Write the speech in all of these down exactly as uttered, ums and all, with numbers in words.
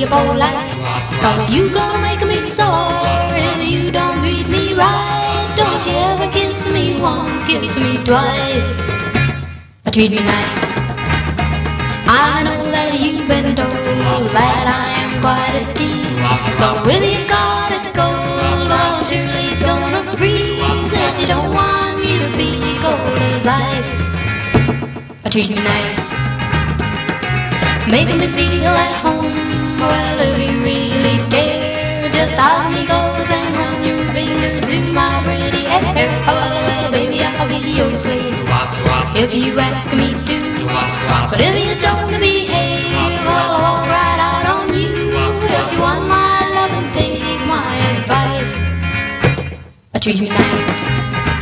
be polite, cause you gonna make me sore if you don't treat me right. Don't you ever kiss me once, kiss me twice, or treat me nice. I know that you've been told that I am quite a tease, so if you gotta go, I'm surely gonna freeze. If you don't want me to be cold as ice, or treat me nice, making me feel at home. Well, if you really care, just hug me close and run your fingers through my pretty hair. Well, well, baby, I'll be your slave if you ask me to. But if you don't behave, well, I'll walk right out on you. If you want my love and take my advice, or treat me nice.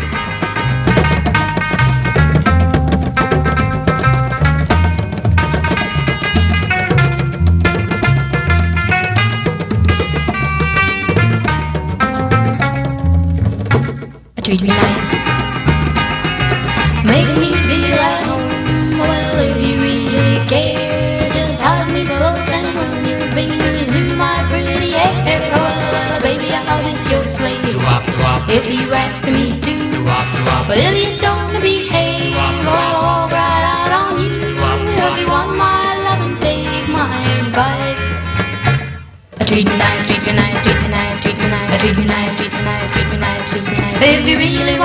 Treat me nice, making me feel at home. Well, if you really care, just hug me close and run your fingers through my pretty hair. Well, well, baby, I'll be your slave if you ask me to. But if you don't behave, well, I'll walk right out on you. If you want my love and take my advice, treat me nice, treat me nice, treat me nice, treat me nice, treat me nice, treat me nice, treat me nice, treat me nice. If you really